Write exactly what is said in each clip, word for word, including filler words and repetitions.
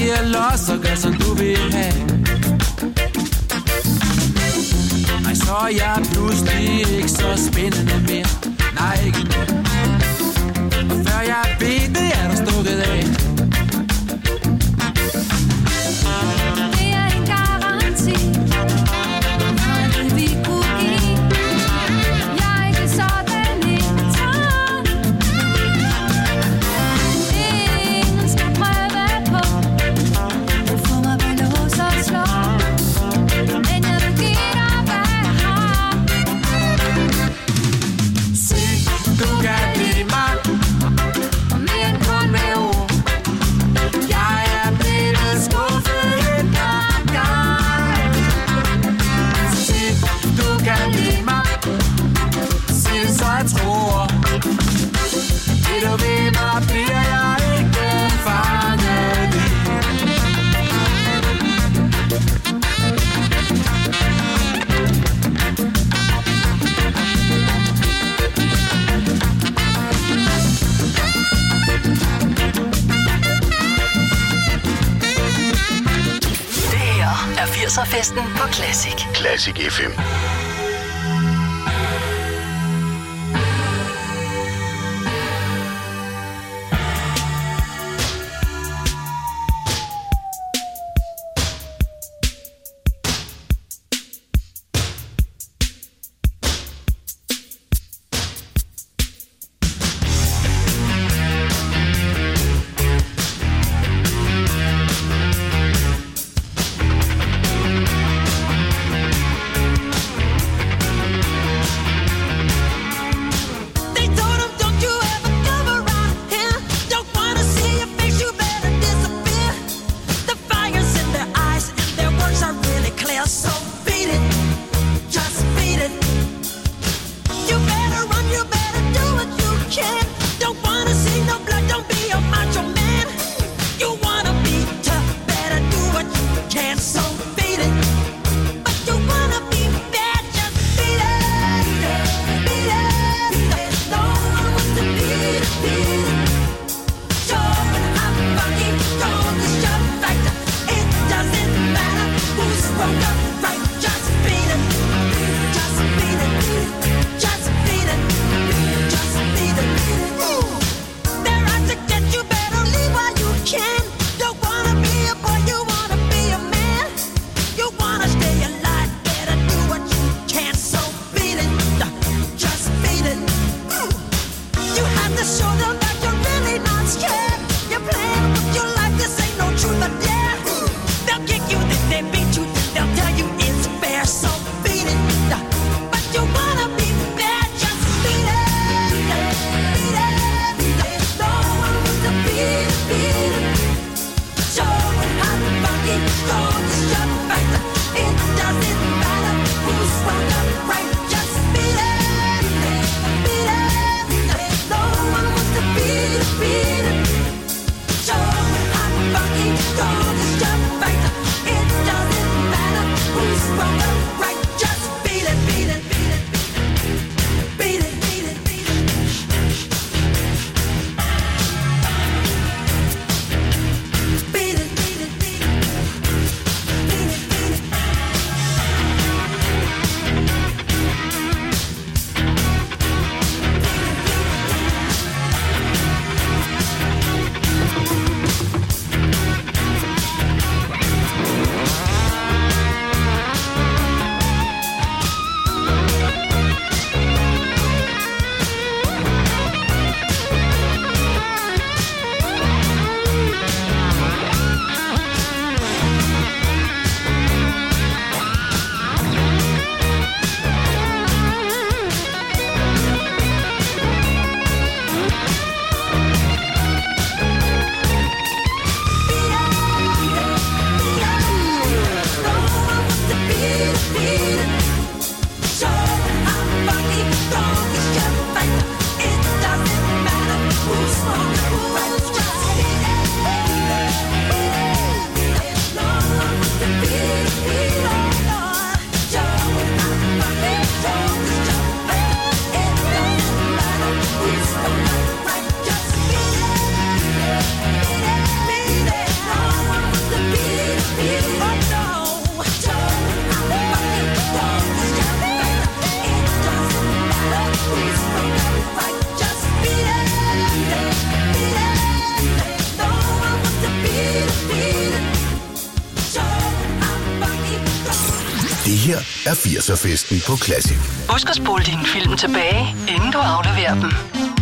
giver los og gør som du vil have. Nej, så er jeg pludselig ikke så spændende mere. Nej, ikke mere. Og før jeg ved det, er der stukket af. Det er en garanti. Noget det vi kunne give. Jeg er ikke sådan en træn. Ingen skal prøve på at få mig ved lås og slå. Men jeg vil give dig, hvad jeg har. Se, du kan lide mig. Og mere end kun med ord. Jeg er blevet skuffet et par gange. Se, du kan lide mig. Se, så jeg tror. Det du ved mig, bliver jeg ikke fanget i. Det her er firser-festen på Classic. Classic F M. They told him, don't you ever come around here. Don't wanna see your face, you better disappear. The fire's in their eyes and their words are really clear. So beat it, just beat it. You better run, you better do what you can. Don't wanna see no blood, don't be a macho man. You wanna be tough, better do what you can. So beat it. But you wanna be bad, just beat it. Beat it. No one wants to beat it, beat it. Sure, but I'm funky, strong as your factor. It doesn't matter who's wrong or right. Just beat it. Just beat it. Just beat it. Just beat it. Ooh. They're out to get you, better leave while you can. Don't wanna be a boy, you wanna be a man. You wanna stay alive, better do what you can. So beat it, just beat it. Ooh. You have to show them that you're really not scared. You're playing with your life, this ain't no truth or dare. Ooh. They'll kick you, then they beat you, they'll tell you it's fair. So beat it, but you wanna be bad, just beat it. Beat it, beat it. No one wants to beat it, beat it. Show it how funky, strong is your factor. It doesn't matter who's wrong or right. Just beat it, beat it, beat it. No one wants to beat it, beat it. Show it how funky, strong is your factor. It doesn't matter who's wrong or right. Just beat it, beat it, beat it, beat it, beat it, beat it. Beat it, beat it, beat it. Beat it, beat it. er firser-festen på Classic. Husk at spole dine film tilbage, inden du afleverer dem.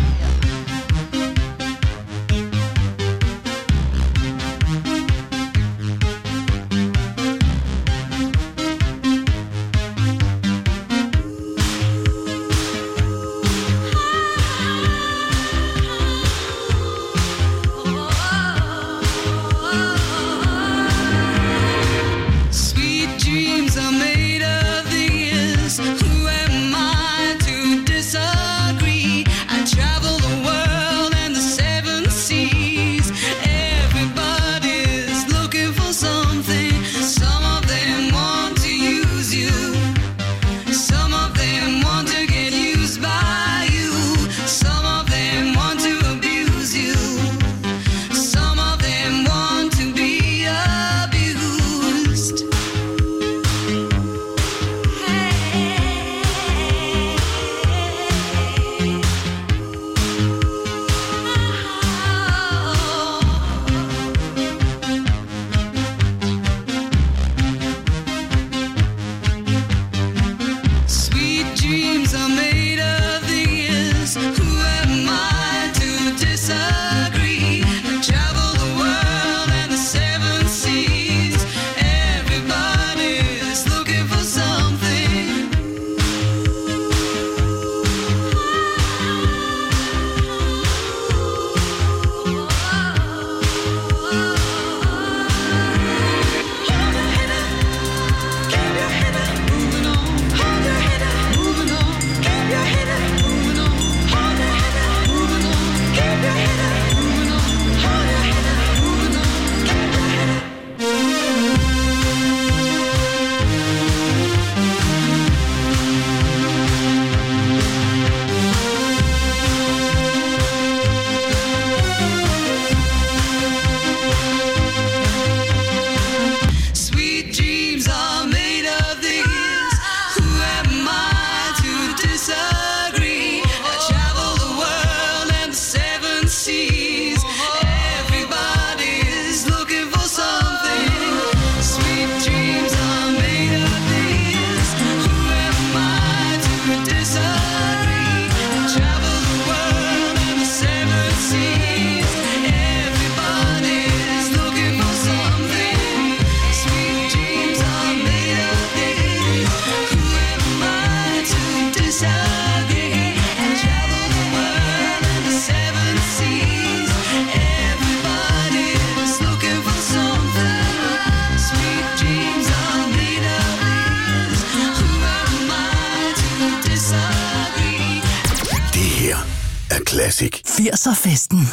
Classic. firser-festen.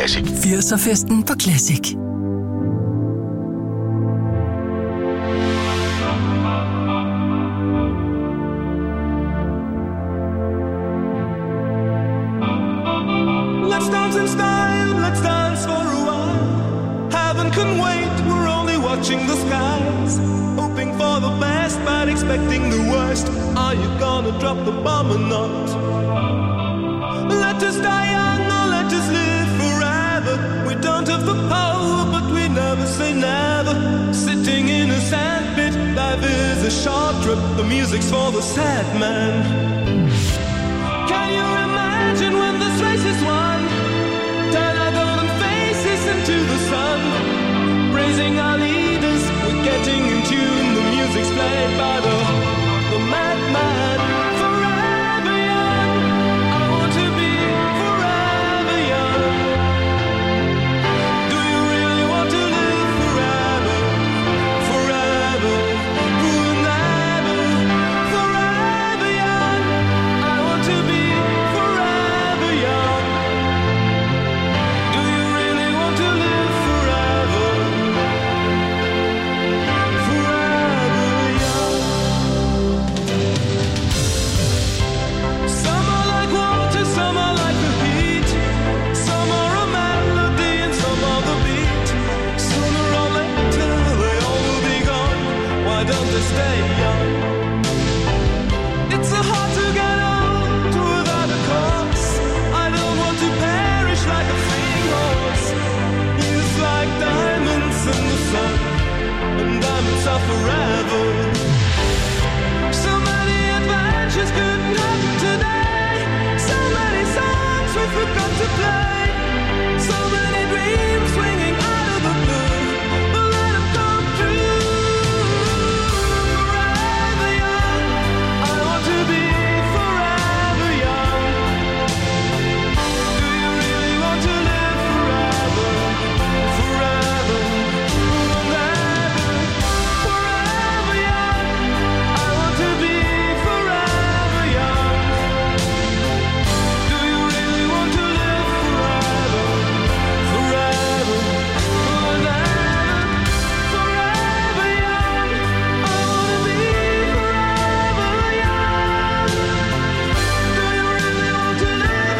Classic. firser-festen på Classic. Let's dance in style, let's dance for a while. Heaven can wait, we're only watching the skies. Hoping for the best, but expecting the worst. Are you gonna drop the bomb or not? Let us die young or let us live forever. We don't have the power, but we never say never. Sitting in a sandpit, life is a short trip. The music's for the sad man. Can you imagine when this race is won? Turn our golden faces into the sun. Praising our leaders, we're getting in tune. The music's played by the, the madman. Forever young, I want to be forever young. Do you really want to live forever? Forever, forever, forever young. I want to be forever young. Do you really want to live forever? Forever young. Some are like water, some are like the heat. Some are a melody and some are the beat. Sooner or later they all will be gone. Why don't they stay young? It's so hard to get old without a cause. I don't want to perish like a fleeing horse. Youth like diamonds in the sun, and diamonds are forever. So many adventures couldn't happen today. So many songs we forgot to play. So many dreams swinging out of the blue. But let them come true. Forever young, I want to be forever young. Do you really want to live forever? Forever, forever, forever young. I want to be forever young. Do you really want to live forever? Forever, forever, forever young. I want to be forever young. Do you really want to live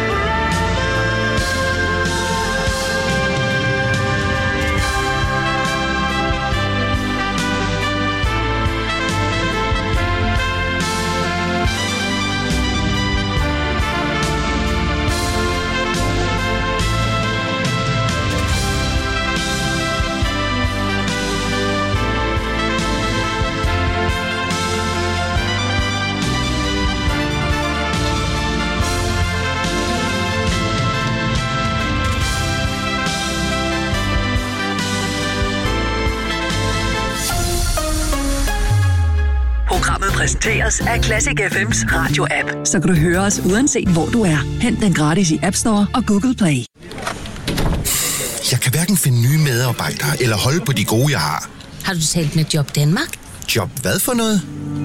Programmet præsenteres af Classic F M's radio-app. Så kan du høre os uanset hvor du er. Hent den gratis i App Store og Google Play. Jeg kan hverken finde nye medarbejdere eller holde på de gode, jeg har. Har du talt med Job Danmark? Job hvad for noget?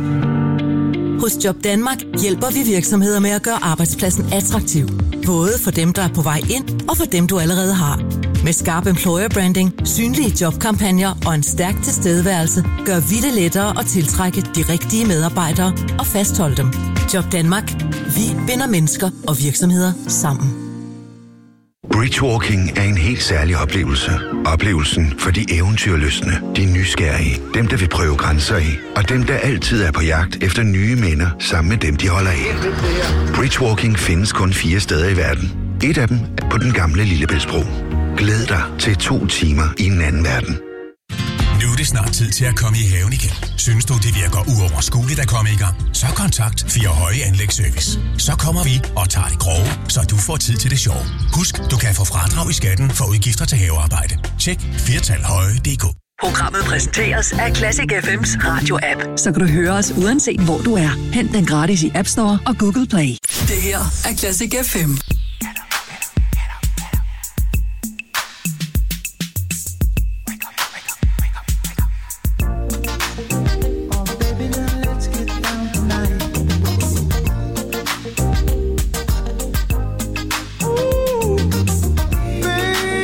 Hos Job Danmark hjælper vi virksomheder med at gøre arbejdspladsen attraktiv. Både for dem, der er på vej ind, og for dem, du allerede har. Med skarp employer branding, synlige jobkampagner og en stærk tilstedeværelse, gør vi det lettere at tiltrække de rigtige medarbejdere og fastholde dem. Job Danmark. Vi binder mennesker og virksomheder sammen. Bridgewalking er en helt særlig oplevelse. Oplevelsen for de eventyrlystne, de nysgerrige, dem der vil prøve grænser af, og dem der altid er på jagt efter nye minder sammen med dem, de holder af. Bridgewalking findes kun fire steder i verden. Et af dem er på den gamle Lillebæltsbro. Glæd dig til to timer i en anden verden. Nu er det snart tid til at komme i haven igen. Synes du, det virker uoverskueligt at komme i gang? Så kontakt Fire Høje Anlægsservice. Så kommer vi og tager det grove, så du får tid til det sjove. Husk, du kan få fradrag i skatten for udgifter til havearbejde. Tjek firtal høje punktum d k. Programmet præsenteres af Classic F M's radio-app. Så kan du høre os uanset hvor du er. Hent den gratis i App Store og Google Play. Det her er Classic F M. Baby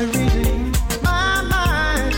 to relieve my mind.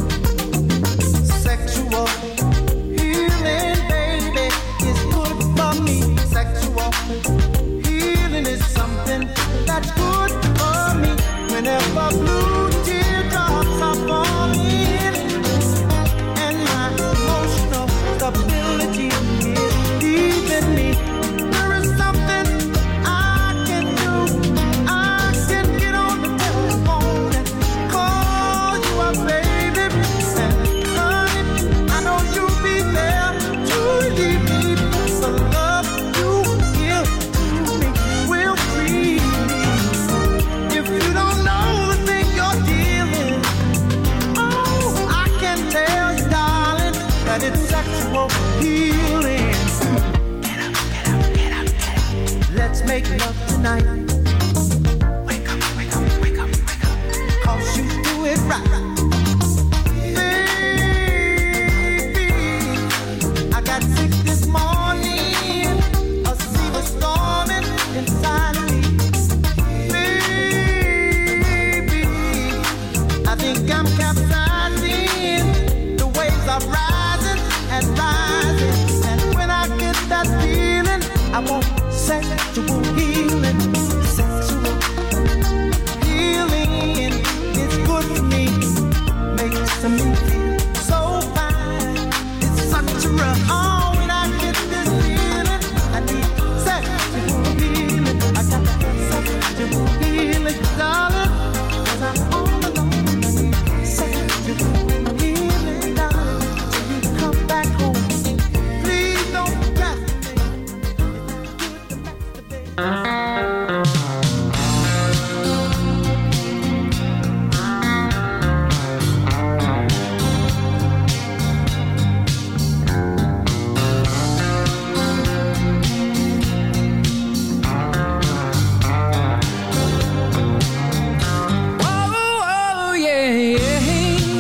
Sexual healing, baby, is good for me. Sexual healing is something that's good for me. Whenever blue teardrops are falling and my emotional stability is leaving me, there is something I can do. I can get on the telephone and call you up, baby. And honey, I know you'll be there to relieve me. The love you give to me will free me. If you don't know the thing you're dealing, oh, I can tell you, darling, that it's sexual healing. Get up, get up, get up, get up. Let's make love tonight. Wake up, wake up, wake up, wake up. 'Cause you do it right. Baby, I got sick this morning. A sea was storming inside of me. Baby, I think I'm capsizing. The waves are rising and rising. And when I get that feeling, I want sexual healing. Sexual healing is good for me. Makes me feel so fine. It's such a rush. Oh, when I get this feeling, I need sexual healing. I got sexual healing, darling. 'Cause I'm all alone. I need sexual healing, darling. Till you come back home. Please don't Oh, yeah, yeah.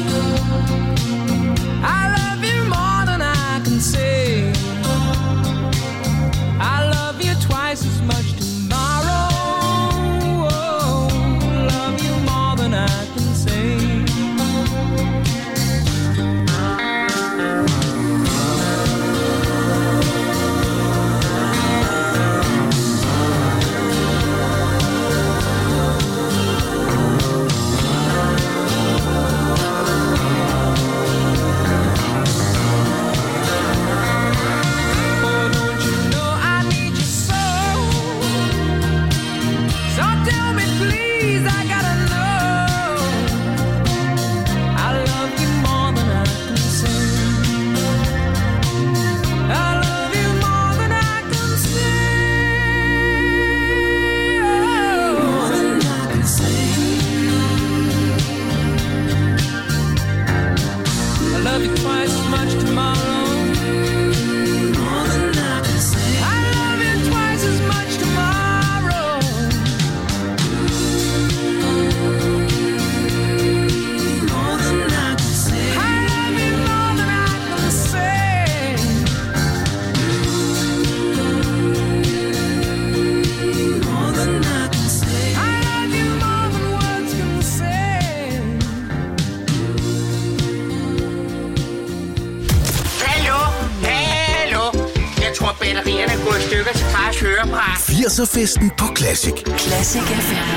I love you more than I can say. I love you twice as much tomorrow. Oh, love you more than I can say. Oh, don't you know I need you so? So tell me please, I gotta know. I love you more than I can say. I love you more than I can say. More than I can say. I love you twice as much tomorrow. More than I can say. I love you twice as much tomorrow. More than I can say. I love you more than I can say. More than I can say. I love you more than words can say. Hallo, hallo. Jeg tror, batterierne er gået i stykker til fars høreapparat. firser-festen på Classic. Classic F M.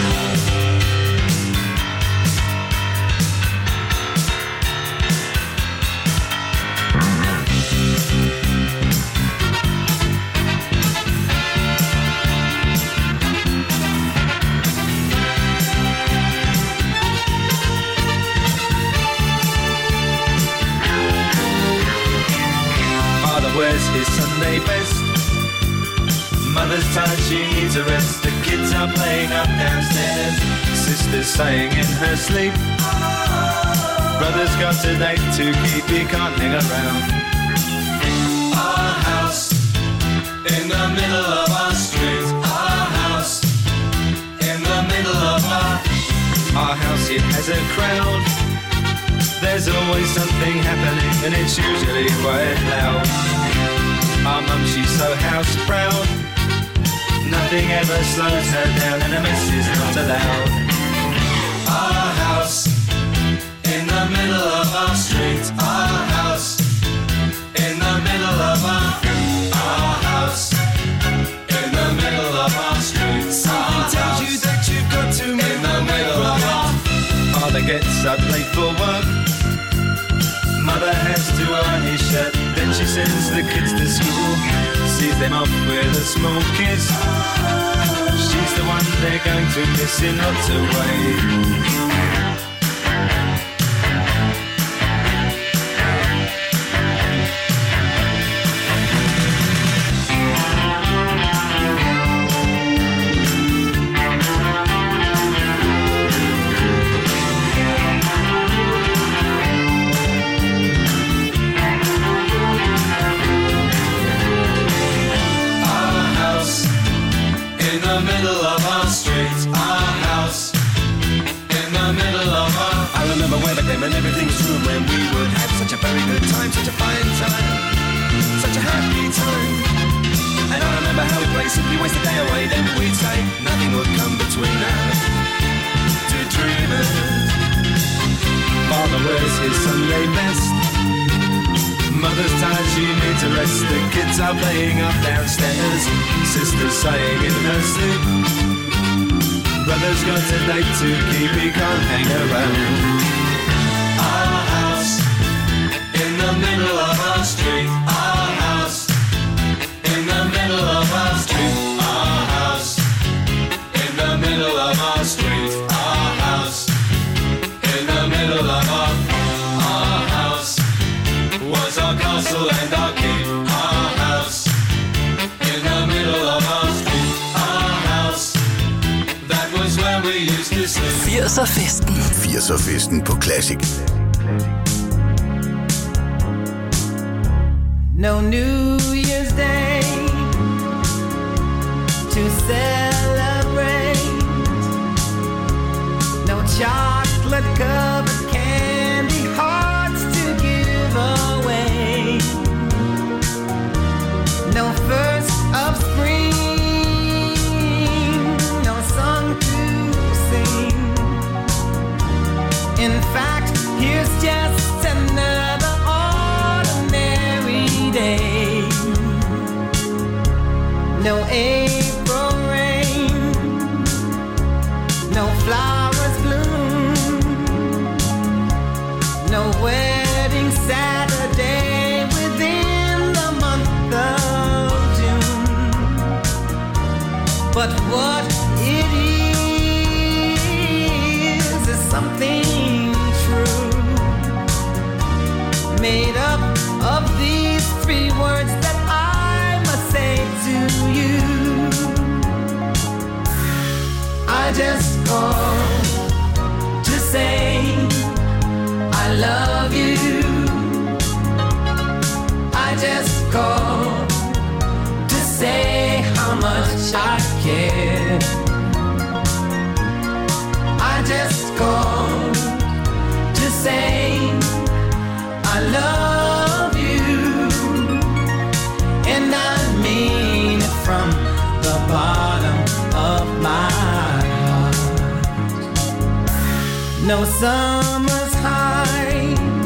Father wears his Sunday best. Mother's tired, she needs a rest. The kids are playing up downstairs. Sister's sighing in her sleep. Brother's got a date to keep, he can't hang around. Our house in the middle of our street. Our house in the middle of our... Our house, it has a crowd. There's always something happening and it's usually quite loud. Our mum, she's so house proud. Nothing ever slows her down and a mess is not allowed. Our I play for work. Mother has to iron his shirt. Then she sends the kids to school, sees them off with a small kiss. She's the one they're going to miss in lots of ways. And everything was true when we would have such a very good time, such a fine time, such a happy time. And I remember how we'd play, simply waste the day away. Then we'd say nothing would come between us, two dreamers. Father wears his Sunday best, mother's tired, she needs a rest. The kids are playing up downstairs, sister's sighing in her sleep. Brother's got a date to keep, he can't hang around. Our house in the middle of our street. Our house in the middle of our street. Our house in the middle of our street. Our house in the middle of our our house was our castle and our keep. Our house in the middle of our street. Our house, that was where we used to sleep. firser-festen. firser-festen på Classic. No New Year's Day to celebrate. No chocolate covered candy hearts to give away. No first of spring, no song to sing. In fact, here's just another ordinary day. No April rain, no flowers bloom, no wedding Saturday within the month of June. But what it is is something true, made up of these three words that I must say to you. I just called to say I love you. I just called to say how much I care. I just called to say I love you, and I mean it from the bottom of my heart. No summer's high,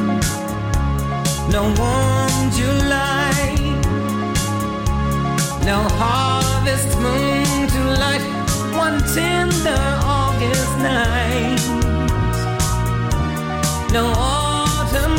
no warm July, no harvest moon to light one tender August night, no autumn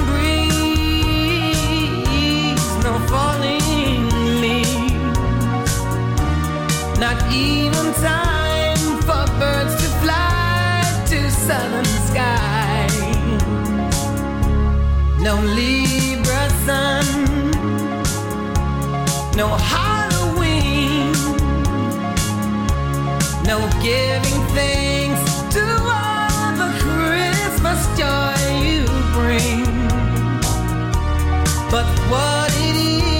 breeze, no falling leaves, not even time for birds to fly to southern skies, no Libra sun, no Halloween, no giving thanks to all the Christmas joy you bring. But what it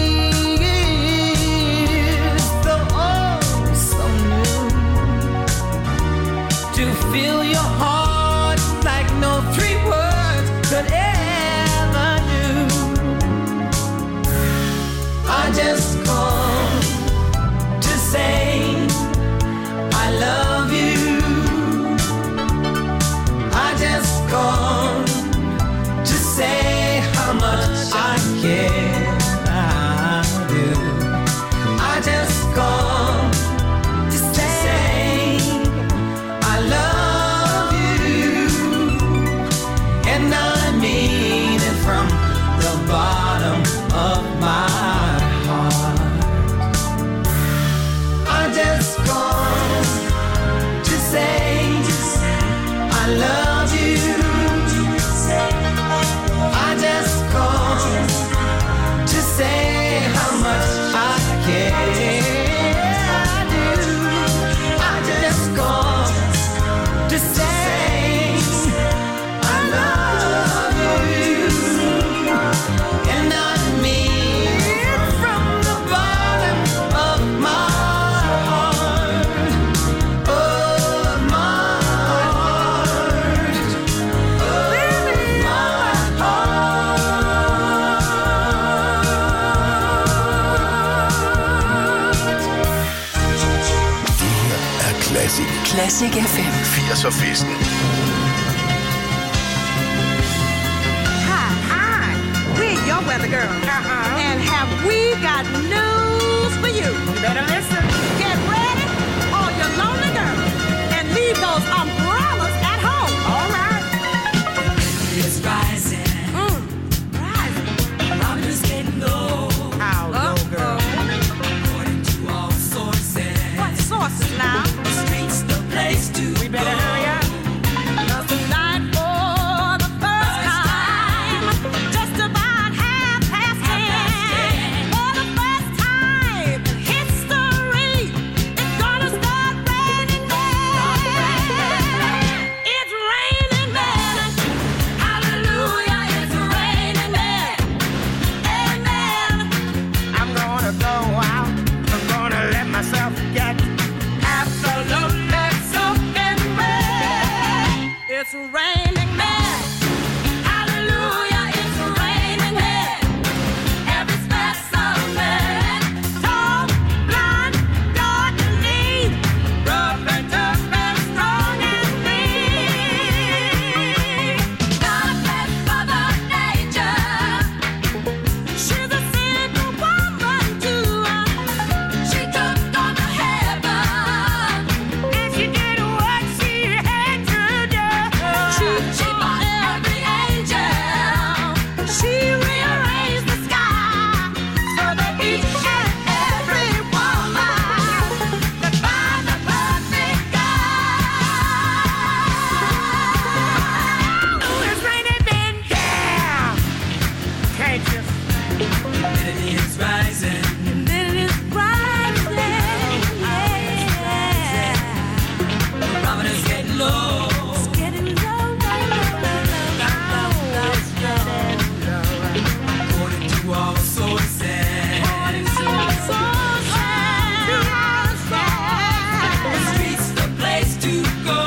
is, so oh so new, to fill your heart like no three words could ever do. I just called to say I love you. I just called to say how much I care. bottom of my heart. I just called to say I love you. I just called to say how much I care. I do. I just called to say I love you, and I mean it from the bottom of my heart, of my heart, of my Classic. Classic F M. firserne festen. Hi, hi. We're your weather girl. Uh-huh. And have we got news for you? You better listen. Get ready, all your lonely girls, and leave those umbrellas at home. All right. It's rising. Mm. Rising. Barometer's getting low. How low, girl? According to all sources. What sources now? The streets, the place to We better go. hurry up. 'Cause tonight for the first time, just about half past ten, for the first time in history, it's gonna start raining men. It's raining men. Hallelujah, it's raining men. Amen. I'm gonna go out. I'm gonna let myself get absolutely soaking wet. It's raining men. Hallelujah, it's raining men. Every specimen, tall, blonde, dark and neat, rough and tough and strong and mean. Not a pet for the nature. She's a single woman too. She took on the heaven, and she did what she had to do. She, she bought every angel. She rearranged the sky so that each and every woman could find the perfect guy. Oh, it's raining men down. Can't you? And it's rising. And then it's rising, yeah. Barometer's getting low. It's getting low, low, low, low, low. It's getting low. According to all sources. The streets, the place to go.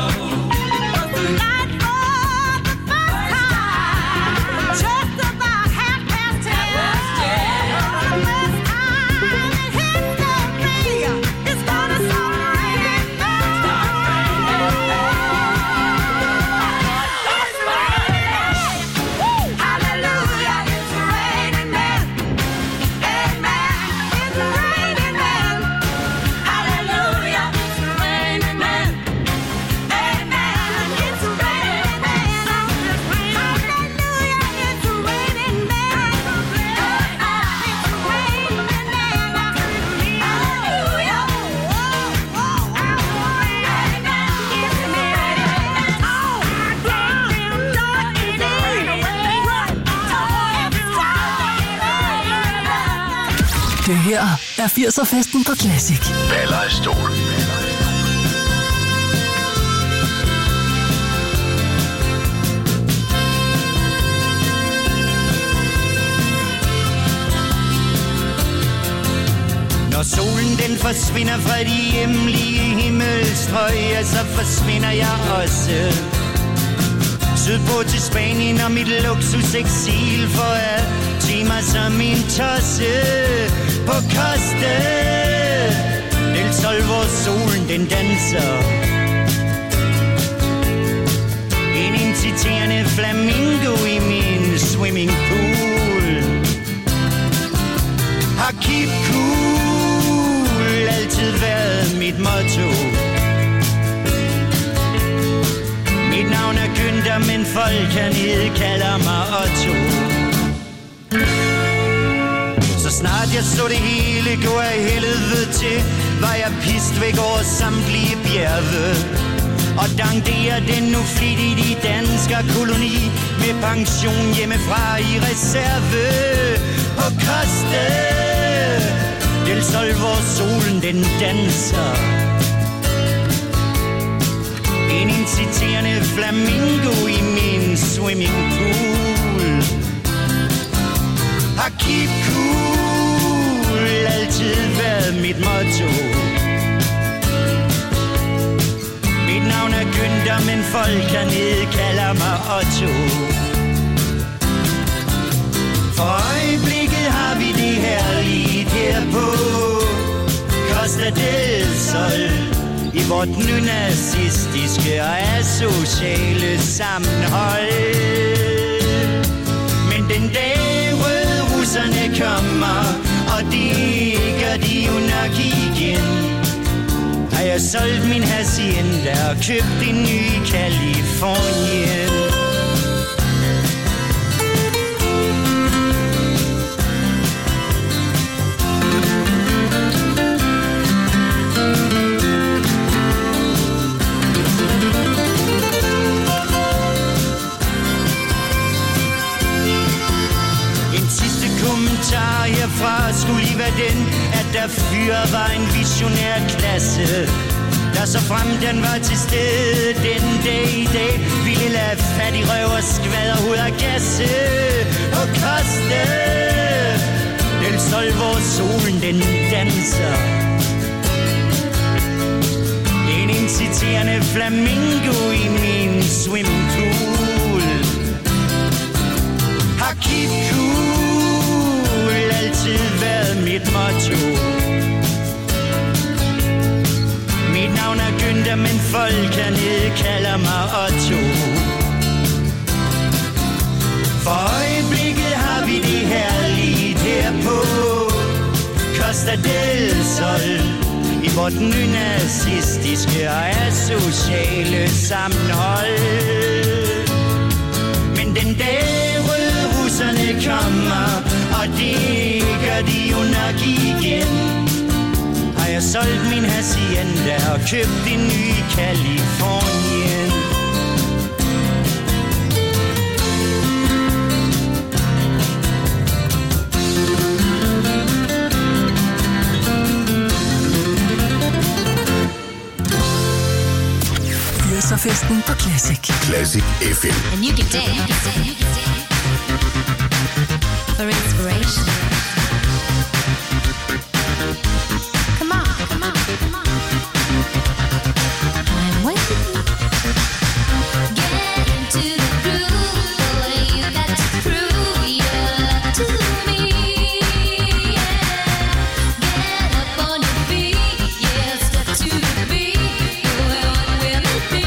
Just about half past ten. For the first time in history, it's gonna start raining men. It's raining. Hallelujah, it's raining men. Amen. It's raining men. Hallelujah, it's raining men. Amen. It's raining men. Hallelujah, it's raining men. It's raining men. Hallelujah. Oh, oh, Det her er firser-festen på Classic. Baller af stol. Når solen den forsvinder fra de hjemlige himmelstrøg, så forsvinder jeg også. Sydpå til Spanien og mit luksuseksil for at tage mig som en tosse på Costa del Sol, hvor solen den danser. En inciterende flamingo i min swimmingpool. Har keep cool altid været mit motto. Mit navn er Günther, men folk hernede kalder mig Otto. Så snart jeg så det hele gå af helvede til, var jeg pist væk over samtlige bjerge. Og dankderer den nu flittigt i dansker koloni, med pension hjemmefra i reserve. På Costa del Sol, hvor solen den danser. En inciterende flamingo i min swimmingpool. Har keep cool altid været mit motto. Mit navn er Günther, men folk hernede kalder mig Otto. For øjeblikket har vi det herligt her på Costa del Sol, i vort nynazistiske og asociale sammenhold. Men den dag røde russerne kommer, og det gør de jo nok igen, har jeg solgt min hacienda og købt en ny i Californien. Kommentar herfra skulle lige være den, at der fyre var en visionær klasse, der så frem den var til stede den dag i dag, ville lade fattig røv og skvaderhoved og gasse. På Costa del Sol, hvor solen den danser. En inciterende flamingo i min swimmingpool. Har keep cool altid været mit motto. Mit navn er Günther, men folk hernede kalder mig Otto. For øjeblikket har vi det herligt her på Costa del Sol, i vort nynazistiske og asociale sammenhold. Men den dag røde russerne kommer, og det gør de jo nok igen, har jeg solgt min hacienda og købt en ny i Californien. firserfesten på Classic. Classic F M. And you can dance for inspiration. Come on, come on, come on. I'm waiting. Get into the groove, boy. You got to prove your love to me. Yeah. Get up on your feet, yeah. Step to the beat, boy. What will it be?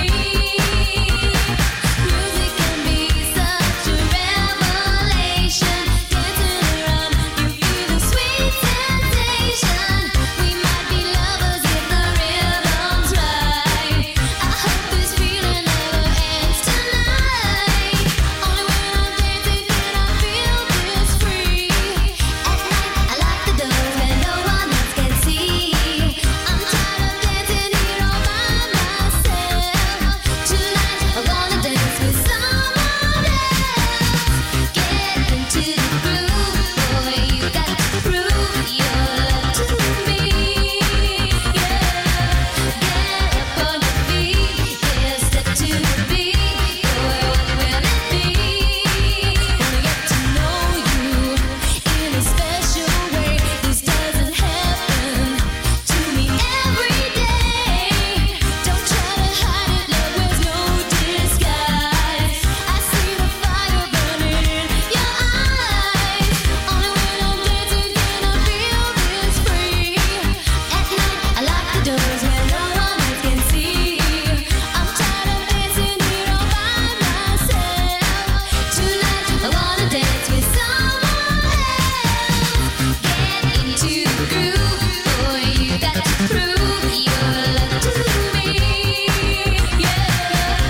Music can be such a revelation. Dancing around, you feel the sweet sensation. We might be lovers if the rhythm's right. I hope this feeling never ends tonight. Only when I'm dancing can I feel this free. At night I lock the doors where no one else can see. I'm tired of dancing here all by myself. Tonight I wanna dance with someone else. Get into the groove, boy. You got to prove your love to me. Yeah. Get up on your feet, yeah. Step to the beat, boy. What will it be? Wanna get to know you in a special way. This doesn't happen to me every day. Don't try to hide it, love wears no disguise. I see the fire burning in your eyes. Only when I'm dancing can I feel this free. At night I lock the doors where no one else can see. I'm tired of dancing here all by myself. Tonight I wanna dance with someone else. Get into the groove, boy. You got to prove your love to me. Yeah.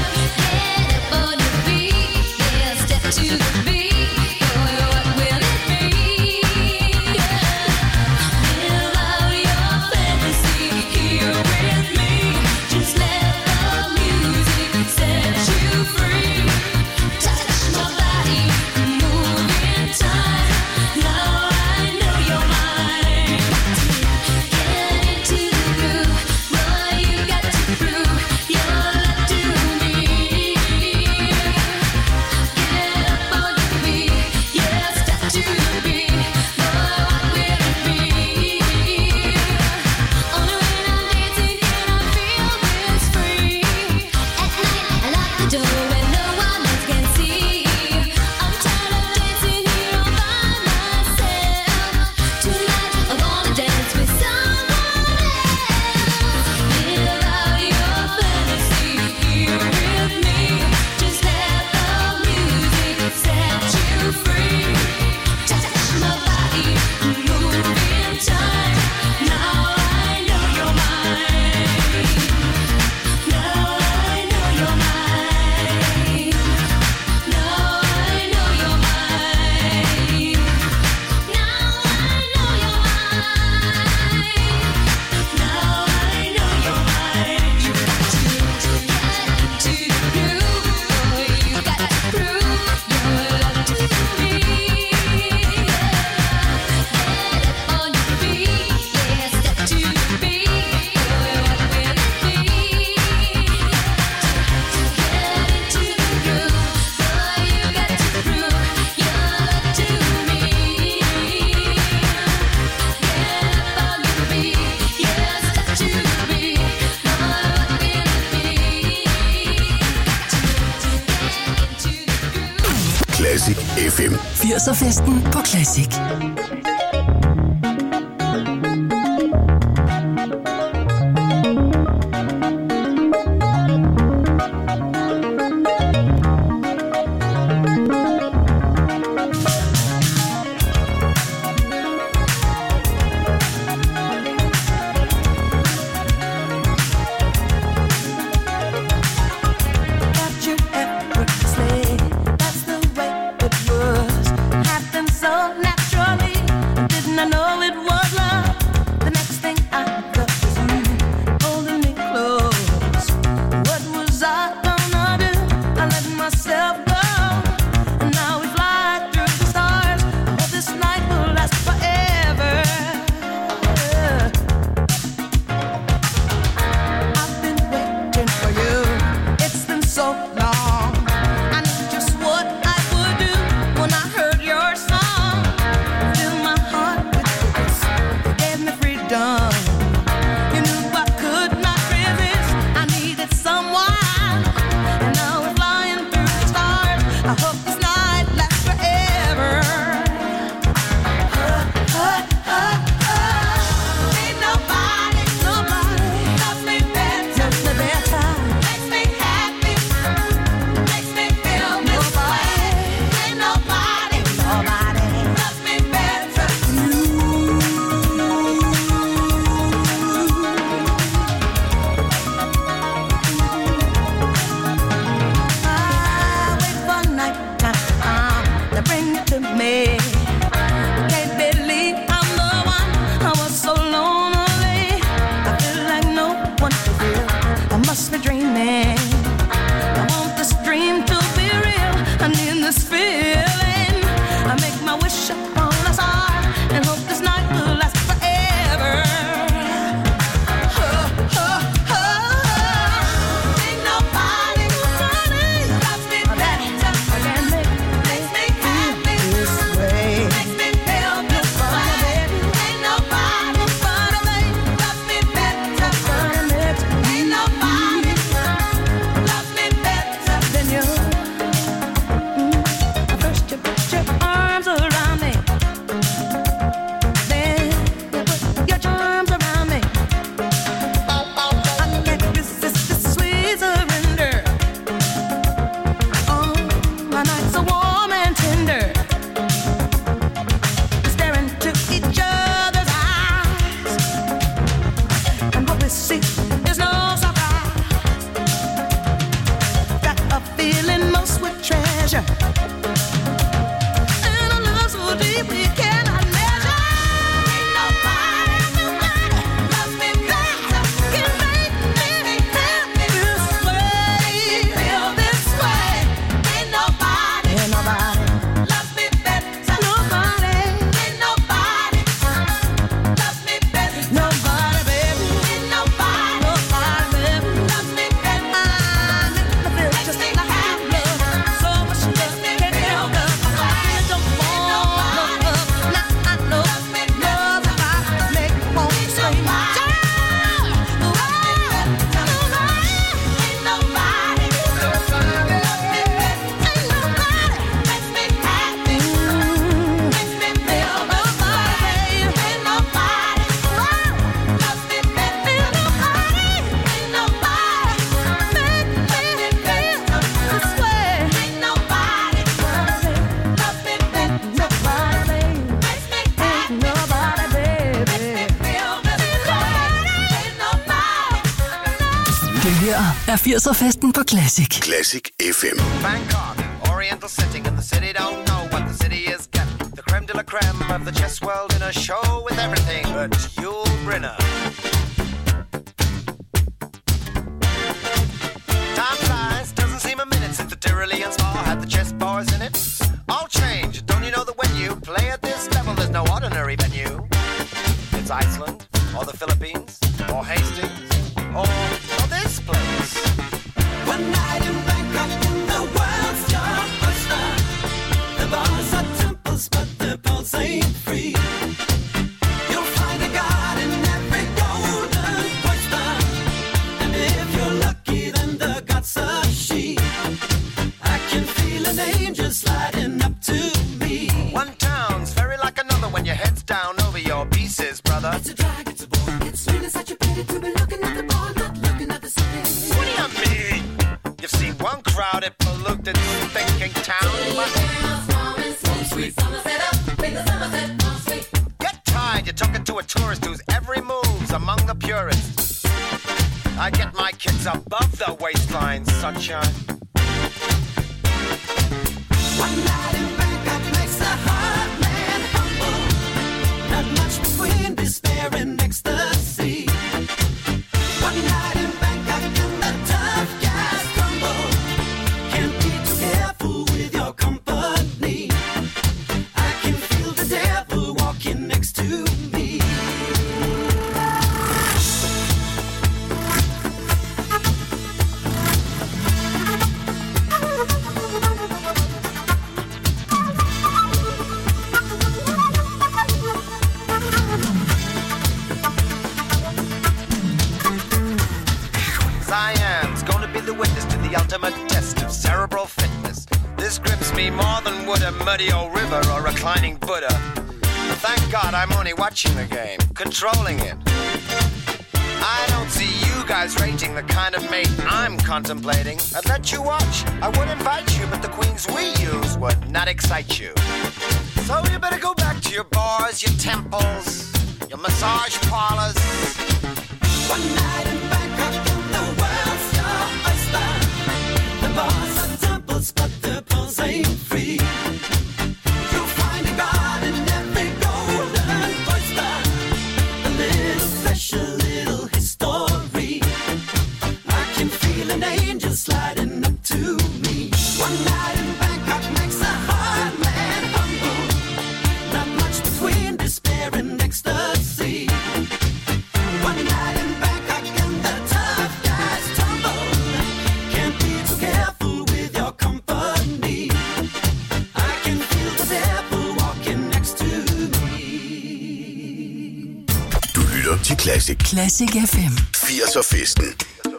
Get up on your feet, yeah. Step to the beat, boy. What will it be? Classic F M. firser-festen på Classic. er firser-festen på Classic. Classic F M. Bangkok, oriental setting, and the city don't know what the city is getting. The creme de la creme of the chess world in a show with everything but Yul Brynner. Time flies, doesn't seem a minute since the Tyrolean spa had the chess bars in it. All change, don't you know that when you play at this level, there's no ordinary venue? It's Iceland, or the Philippines, or Hastings, or, or this place. One night in Bangkok, in the world's your oyster. The bars are temples, but the pulse ain't free. You'll find a god in every golden oyster. And if you're lucky, then the god's a she. I can feel an angel sliding faces, brother. It's a drag, it's a bore. It's really such a pity to be looking at the bar, not looking at the city. What do you mean? You've seen one crowded, polluted, thinking town, but... Get tired, you're talking to a tourist whose every move's among the purists. I get my kids above the waistline, sunshine. One night in Bangkok makes a hard man humble. Not much between despair and ecstasy. One night in Bangkok and the tough guys crumble. Can't be too careful with your company. I can feel the devil walking next to me. Siam's gonna be the witness to the ultimate test of cerebral fitness. This grips me more than would a muddy old river or reclining Buddha. But thank God I'm only watching the game, controlling it. I don't see you guys rating the kind of mate I'm contemplating. I'd let you watch, I would invite you, but the queens we use would not excite you. So you better go back to your bars, your temples, your massage parlors. One night in Bangkok and the world's your oyster. The bars are temples, but the pearls ain't free. You'll find a god in every golden oyster. A little special little history. I can feel an angel sliding up to me. One night in Bangkok makes a hard man humble. Not much between despair and ecstasy. One night in Bangkok and the tough guys tumble. Can't be too careful with your company. I can feel the devil walking next to me. Du lytter til Classic. Classic F M. firser-festen.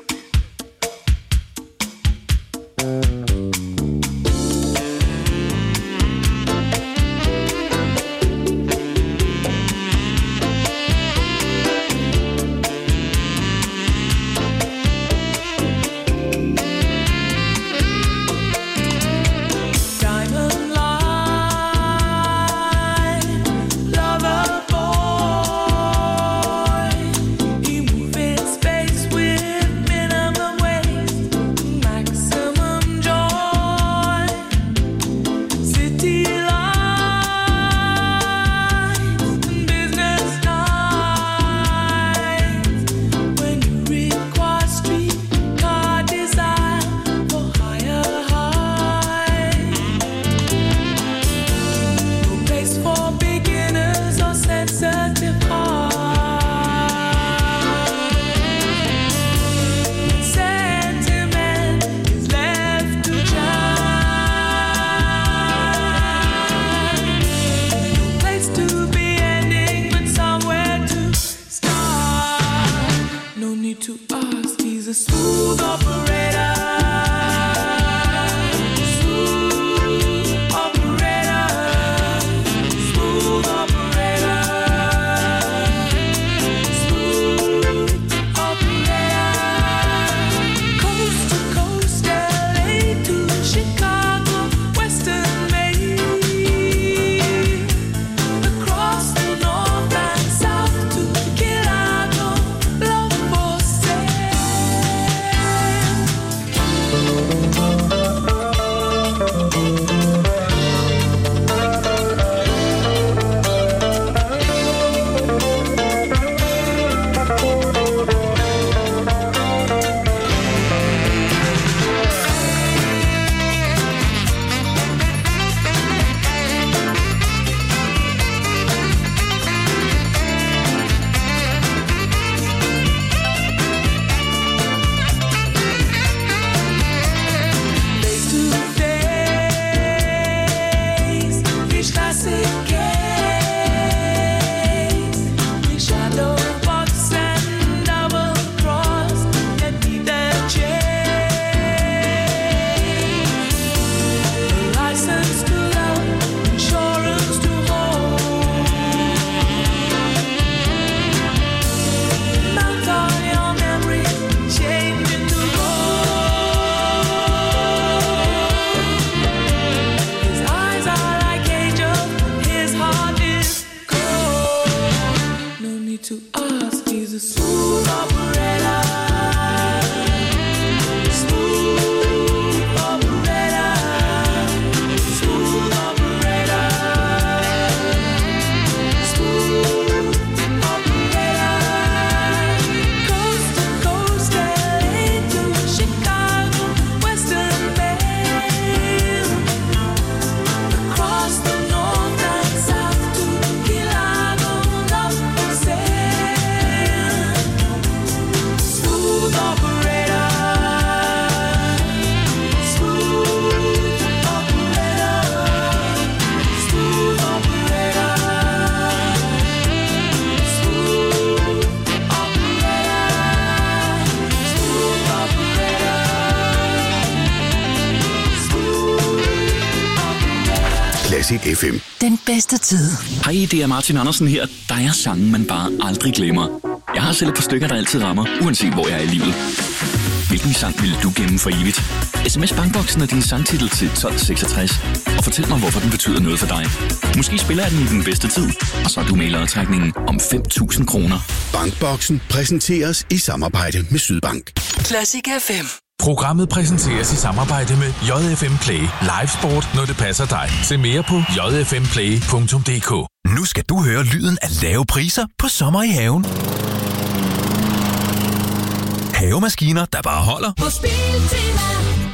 Diamond line, lover boy. You move in space with Classic F M. Den bedste tid. Hej, det er Martin Andersen her. Der er sange, man bare aldrig glemmer. Jeg har selv et par stykker, der altid rammer, uanset hvor jeg er i livet. Hvilken sang vil du gemme for evigt? S M S Bankboksen er din sangtitel til tolv seksogtres. Og fortæl mig, hvorfor den betyder noget for dig. Måske spiller jeg den i den bedste tid, og så er du med i lodtrækningen om fem tusind kroner. Bankboksen præsenteres i samarbejde med Sydbank. Classic F M. Programmet præsenteres i samarbejde med J F M Play. Live sport, når det passer dig. Se mere på j f m play punktum d k. Nu skal du høre lyden af lave priser på sommer i haven. Havemaskiner, der bare holder. På Biltema.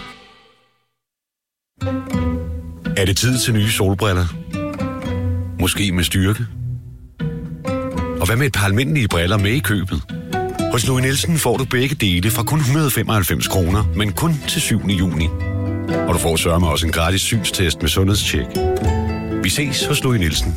Er det tid til nye solbriller? Måske med styrke? Og hvad med et par almindelige briller med i købet? Hos Louis Nielsen får du begge dele fra kun et hundrede og femoghalvfems kroner, men kun til syvende juni. Og du får sørme også en gratis synstest med sundhedstjek. Vi ses hos Louis Nielsen.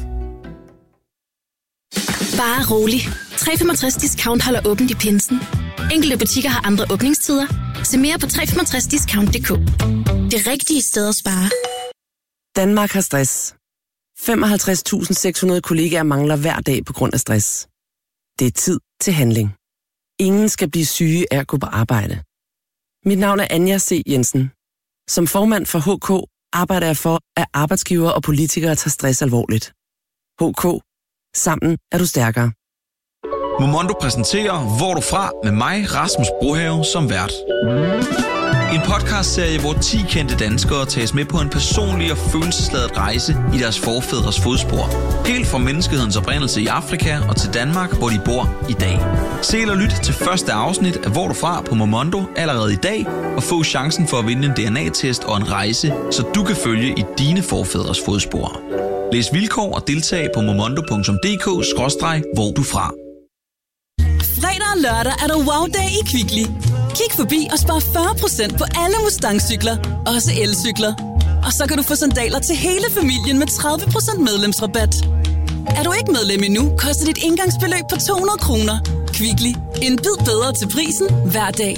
Bare rolig. tre komma femogtres discount holder åbent i pinsen. Enkelte butikker har andre åbningstider. Se mere på tre komma femogtres discount punktum d k. Det rigtige sted at spare. Danmark har stress. femoghalvtreds tusind seks hundrede kollegaer mangler hver dag på grund af stress. Det er tid til handling. Ingen skal blive syge af at gå på arbejde. Mit navn er Anja C. Jensen. Som formand for H K arbejder jeg for, at arbejdsgivere og politikere tager stress alvorligt. H K. Sammen er du stærkere. Momondo præsenterer Hvor er du fra? Med mig, Rasmus Brohave, som vært. En podcastserie, hvor ti kendte danskere tages med på en personlig og følelsesladet rejse i deres forfædres fodspor. Helt fra menneskehedens oprindelse i Afrika og til Danmark, hvor de bor i dag. Se eller lyt til første afsnit af Hvor er du fra? På Momondo allerede i dag, og få chancen for at vinde en D N A-test og en rejse, så du kan følge i dine forfædres fodspor. Læs vilkår og deltag på momondo punktum d k skråstreg hvor du fra. Fredag og lørdag er der wow-dag i Kvickly. Kig forbi og spar fyrre procent på alle Mustang-cykler, også elcykler. Og så kan du få sandaler til hele familien med tredive procent medlemsrabat. Er du ikke medlem endnu, koster dit indgangsbeløb på to hundrede kroner. Kvickly. En bid bedre til prisen hver dag.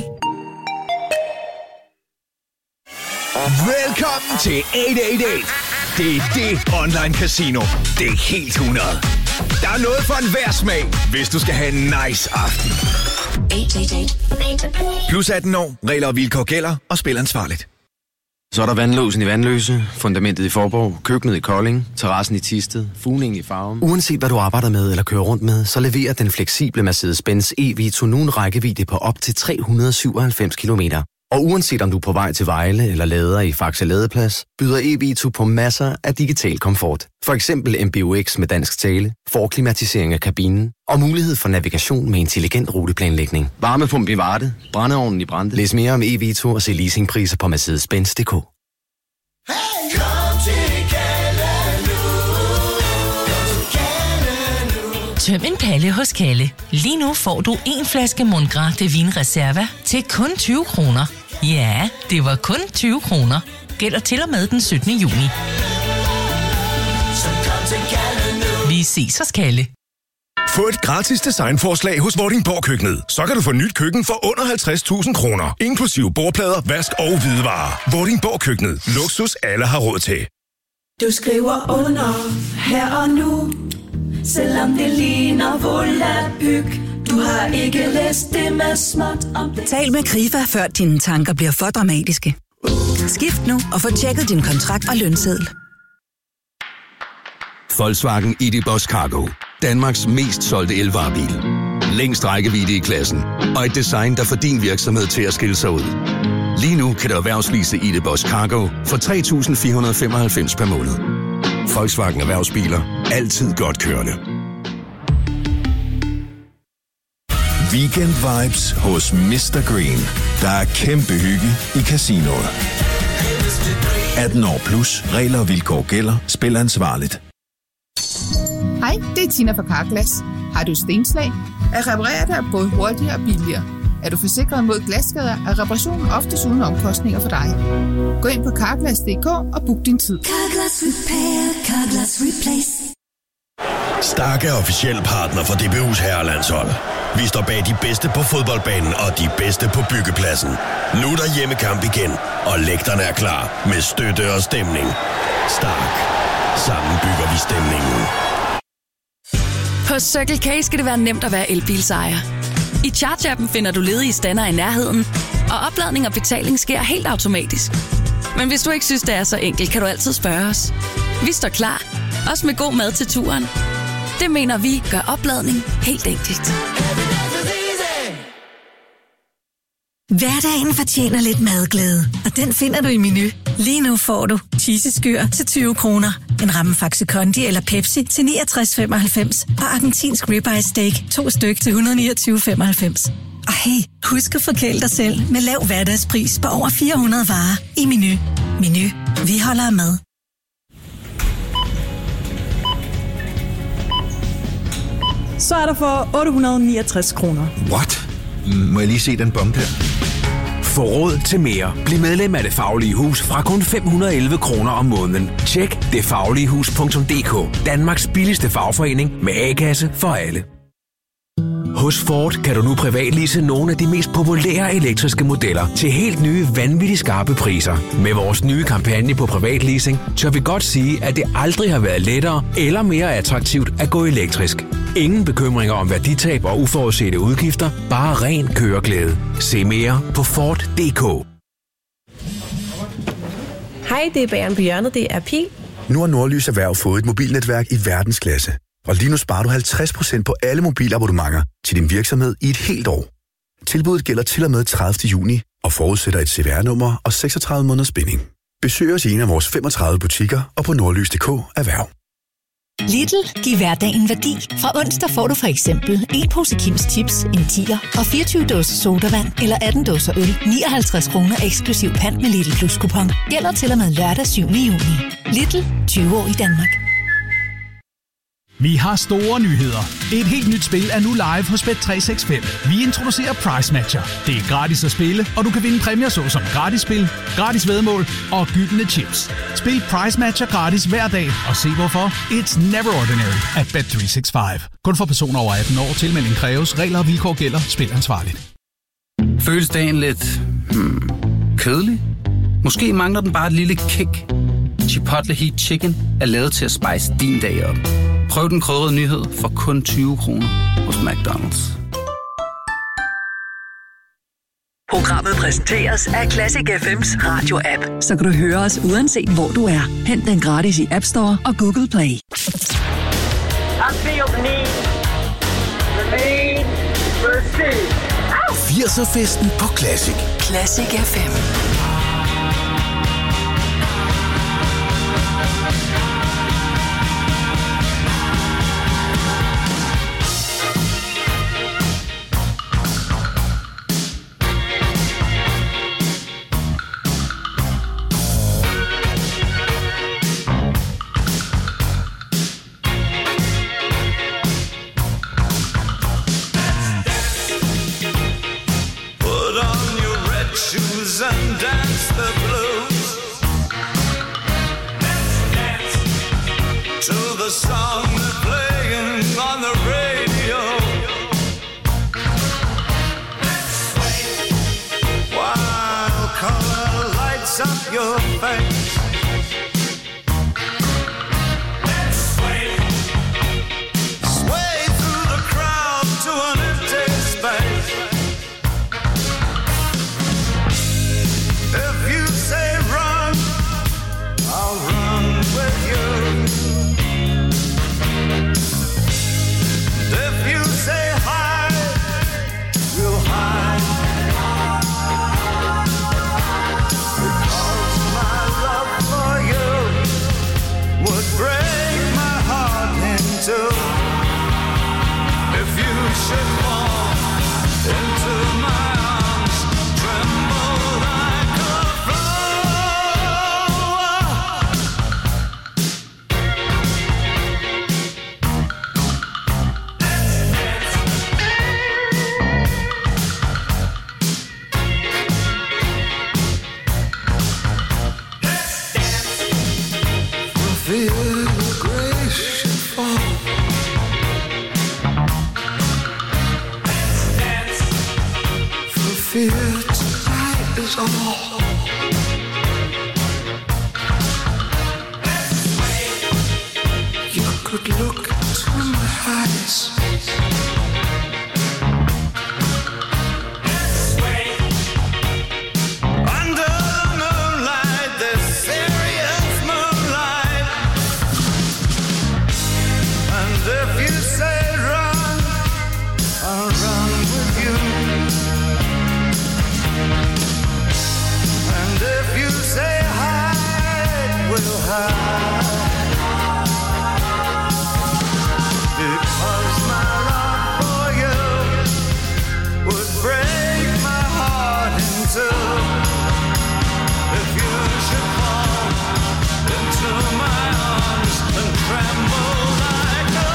Velkommen til otte otte otte. Det er det online casino. Det er helt hundrede. Der er noget for enhver smag, hvis du skal have en nice aften. Plus atten år, regler og vilkår gælder, og spil ansvarligt. Så er der vandlåsen i Vandløse, fundamentet i Forborg, køkkenet i Kolding, terrassen i Thisted, fugningen i Farum. Uanset hvad du arbejder med eller kører rundt med, så leverer den fleksible Mercedes-Benz E-Vito nu en rækkevidde på op til tre hundrede og syvoghalvfems kilometer. Og uanset om du er på vej til Vejle eller lader i Faxe Ladeplads, byder E-Vito på masser af digital komfort. For eksempel M B U X med dansk tale, forklimatisering af kabinen og mulighed for navigation med intelligent ruteplanlægning. Varmepumpe i Varde, brændeovnen i Brande. Læs mere om E-Vito og se leasingpriser på mercedes benz punktum d k. Tøm en palle hos Kalle. Lige nu får du en flaske Mundgra de Vin Reserva til kun tyve kroner. Ja, det var kun tyve kroner. Gælder til og med den syttende juni. Vi ses hos Kalle. Få et gratis designforslag hos Vordingborg Køkkenet. Så kan du få nyt køkken for under halvtreds tusind kroner. Inklusive bordplader, vask og hvidevarer. Vordingborg Køkkenet. Luksus alle har råd til. Du skriver under her og nu, selvom det ligner volapyk. Du har ikke læst det med småt om det. Tal med Krifa, før dine tanker bliver for dramatiske. Skift nu og få tjekket din kontrakt og lønseddel. Volkswagen I D Boss Cargo. Danmarks mest solgte elvarebil. Længst rækkevidde i klassen. Og et design, der får din virksomhed til at skille sig ud. Lige nu kan du erhvervslease I D Boss Cargo for tre tusind fire hundrede og femoghalvfems per måned. Volkswagen Erhvervsbiler. Altid godt kørende. Weekend vibes hos mister Green. Der er kæmpe hygge i casinoet. atten år plus. Regler og vilkår gælder. Spil ansvarligt. Hej, det er Tina fra Carglass. Har du stenslag? At reparere det er både hurtigere og billigere. Er du forsikret mod glasskader, er reparationen oftest uden omkostninger for dig. Gå ind på carglass punktum d k og book din tid. Carglass Repair, Carglass Replace. Stark er officiel partner for D B U's herrelandshold. Vi står bag de bedste på fodboldbanen og de bedste på byggepladsen. Nu er der hjemmekamp igen, og lægterne er klar med støtte og stemning. Stark. Sammen bygger vi stemningen. På Circle K skal det være nemt at være elbilsejer. I Charge-appen finder du ledige stander i nærheden, og opladning og betaling sker helt automatisk. Men hvis du ikke synes, det er så enkelt, kan du altid spørge os. Vi står klar, også med god mad til turen. Det mener vi gør opladning helt enkelt. Hverdagen fortjener lidt madglæde, og den finder du i Menu. Lige nu får du cheeseskyr til tyve kroner, en ramme Faxe Kondi eller Pepsi til niogtres femoghalvfems og argentinsk ribeye steak to styk til et hundrede niogtyve femoghalvfems. Og hey, husk at forkæle dig selv med lav hverdagspris på over fire hundrede varer i Menu. Menu. Vi holder af mad. Så er der for otte hundrede og niogtres kroner. What? Må jeg lige se den bombe der? Få råd til mere. Bliv medlem af Det Faglige Hus fra kun fem hundrede og elleve kroner om måneden. Tjek det faglige hus punktum d k. Danmarks billigste fagforening med A-kasse for alle. Hos Ford kan du nu privatlease nogle af de mest populære elektriske modeller til helt nye, vanvittigt skarpe priser. Med vores nye kampagne på privatleasing, tør vi godt sige, at det aldrig har været lettere eller mere attraktivt at gå elektrisk. Ingen bekymringer om værditab og uforudsete udgifter, bare ren køreglæde. Se mere på Ford punktum d k. Hej, det er Bageren på hjørnet, det er Pil. Nu har Nordlys Erhverv fået et mobilnetværk i verdensklasse. Og lige nu sparer du halvtreds procent på alle mobilabonnementer til din virksomhed i et helt år. Tilbuddet gælder til og med tredivte juni og forudsætter et C V R-nummer og seksogtredive måneders binding. Besøg os i en af vores femogtredive butikker og på nordlys punktum d k erhverv. Lidl giver hverdagen værdi. Fra onsdag får du for eksempel en pose Kims Chips, en tier og fireogtyve dåser sodavand eller atten dåser øl. nioghalvtreds kroner eksklusiv pant med Lidl Plus kupon. Gælder til og med lørdag syvende juni. Lidl, tyve år i Danmark. Vi har store nyheder. Et helt nyt spil er nu live hos Bet tre seks fem. Vi introducerer Price Matcher. Det er gratis at spille, og du kan vinde præmier såsom gratis spil, gratis væddemål og gyldne chips. Spil Price Matcher gratis hver dag, og se hvorfor. It's never ordinary at Bet tre seks fem. Kun for personer over atten år. Tilmelding kræves. Regler og vilkår gælder. Spil ansvarligt. Føles dagen lidt hmm, kedelig? Måske mangler den bare et lille kick. Chipotle Heat Chicken er lavet til at spice din dag op. Prøv den krydrede nyhed for kun tyve kroner hos McDonald's. Programmet præsenteres af Classic F M's radio-app, så kan du høre os uanset hvor du er. Hent den gratis i App Store og Google Play. I feel the need. The need for speed. firser-festen på Classic. Classic F M. And dance the blues to the song that's playing on the radio. While color lights up your face, sway through the crowd to an empty space. If you say run, I'll run with you. If you say hide, we'll hide. Because my love for you would break my heart in two. If you should fall into my arms, tremble like a feel the grace should fall. For fear tonight is all. could look to my eyes. Under the moonlight, this serious moonlight. And if you say run, I'll run with you. And if you say hide, we'll hide. Because my love for you would break my heart in two. If you should fall into my arms and tremble like a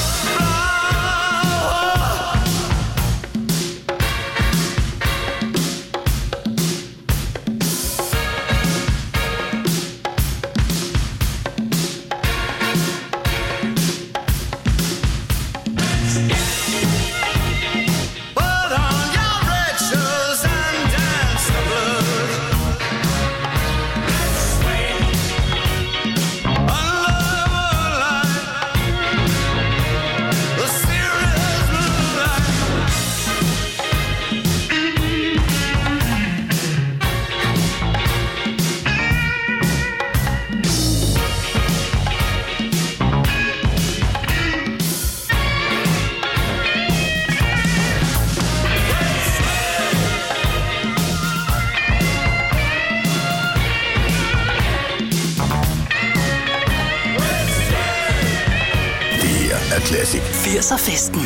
Classic. firser-festen.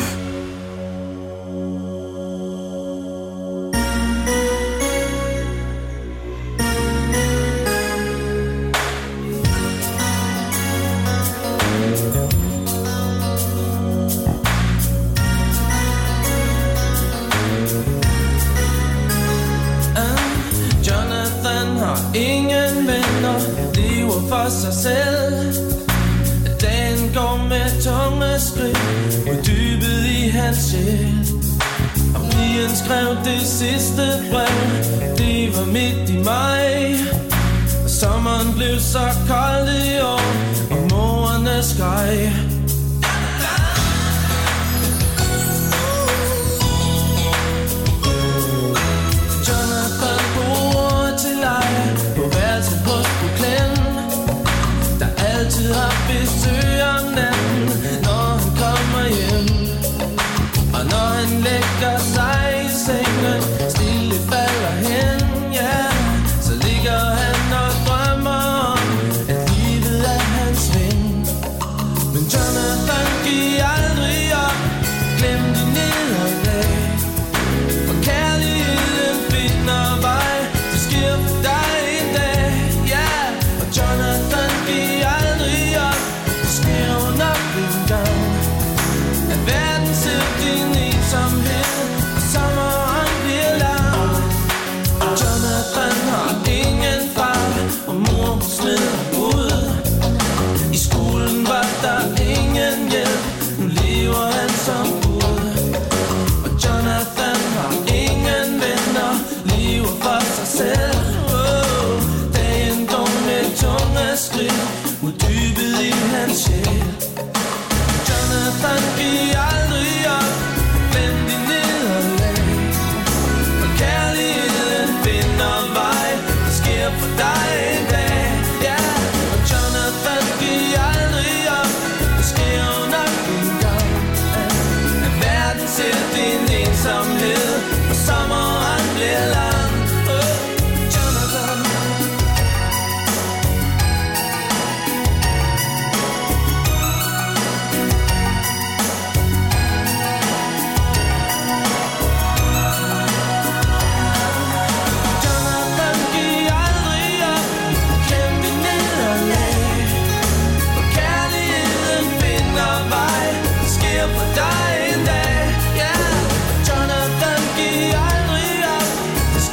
Jonathan har ingen venner, lever for sig selv. Dagen går med tunge skridt mod dybet i hans sjæl. Og pigen skrev det sidste brev, det var midt i maj. Og sommeren blev så kold i år, og morerne skreg. Jonathan bor til leje på værelset hos Brooklyn, der altid har besøg om natten, når han kommer hjem. Og når han lægger sig i sengen, stille falder hen, ja, så ligger han og drømmer om, at livet er hans ven. Men Jonathan giver aldrig op, glem de nederlag. For kærligheden finder vej, det sker for dig en dag, ja. Og Jonathan giver aldrig op, det sker nok en gang. At verden ser din ensomhed, og sommeren bliver lang. Og Jonathan har ingen far, og mor smider ud. I skolen var der ingen hjælp, nu lever han som Gud. Og Jonathan har ingen venner, lever for sig selv. Oh, dagen går med tunge skridt mod dybet i hans sjæl. Jonathan giver